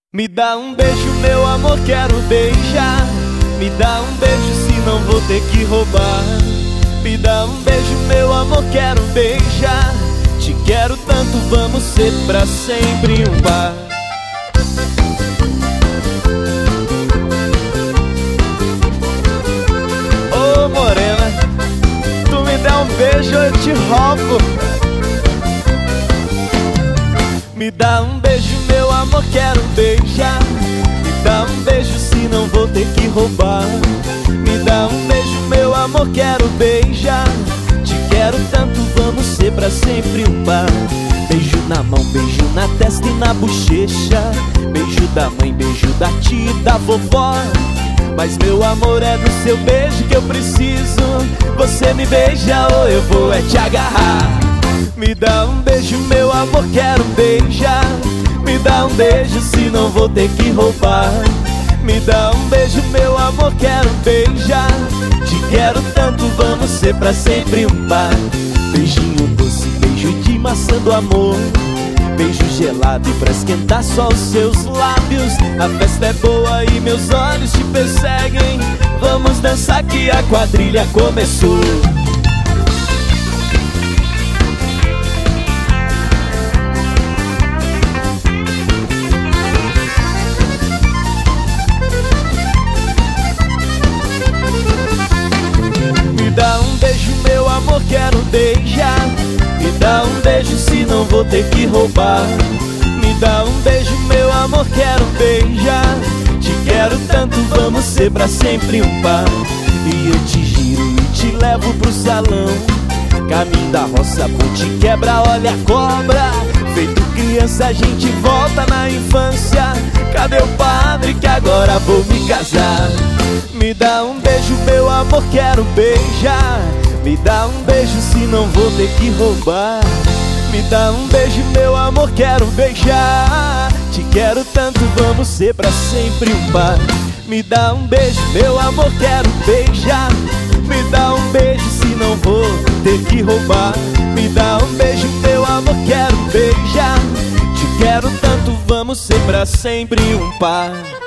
Me dá um beijo, meu amor, quero beijar. Me dá um beijo, senão vou ter que roubar. Me dá um beijo, meu amor, quero beijar. Te quero tanto, vamos ser pra sempre um par. Ô morena, tu me dá um beijo, eu te roubo. Me dá um beijo, meu amor, quero beijar. Me dá um beijo, senão vou ter que roubar. Me dá um beijo, meu amor, quero beijar. Te quero tanto, vamos ser pra sempre um par. Beijo na mão, beijo na testa e na bochecha. Beijo da mãe, beijo da tia e da vovó. Mas meu amor, é do seu beijo que eu preciso. Você me beija ou eu vou te agarrar. Me dá um beijo, meu amor, quero beijar. Me dá um beijo, senão vou ter que roubar. Me dá um beijo, meu amor, quero beijar. Te quero tanto, vamos ser pra sempre um par. Beijinho doce, beijo de maçã do amor. Beijo gelado e pra esquentar só os seus lábios. A festa é boa e meus olhos te perseguem. Vamos dançar que a quadrilha começou. Me dá um beijo, meu amor, quero beijar. Me dá um beijo, senão vou ter que roubar. Me dá um beijo, meu amor, quero beijar. Te quero tanto, vamos ser pra sempre um par. E eu te giro e te levo pro salão. Caminho da roça, ponte quebra, olha a cobra. Feito criança, a gente volta na infância. Cadê o padre que agora vou me casar? Me dá um beijo, meu amor, quero beijar. Me dá um beijo, senão vou ter que roubar. Me dá um beijo, meu amor, quero beijar. Te quero tanto, vamos ser pra sempre um par. Me dá um beijo, meu amor, quero beijar. Me dá um beijo, senão vou ter que roubar. Me dá um beijo, meu amor, quero beijar. Te quero tanto, vamos ser pra sempre um par.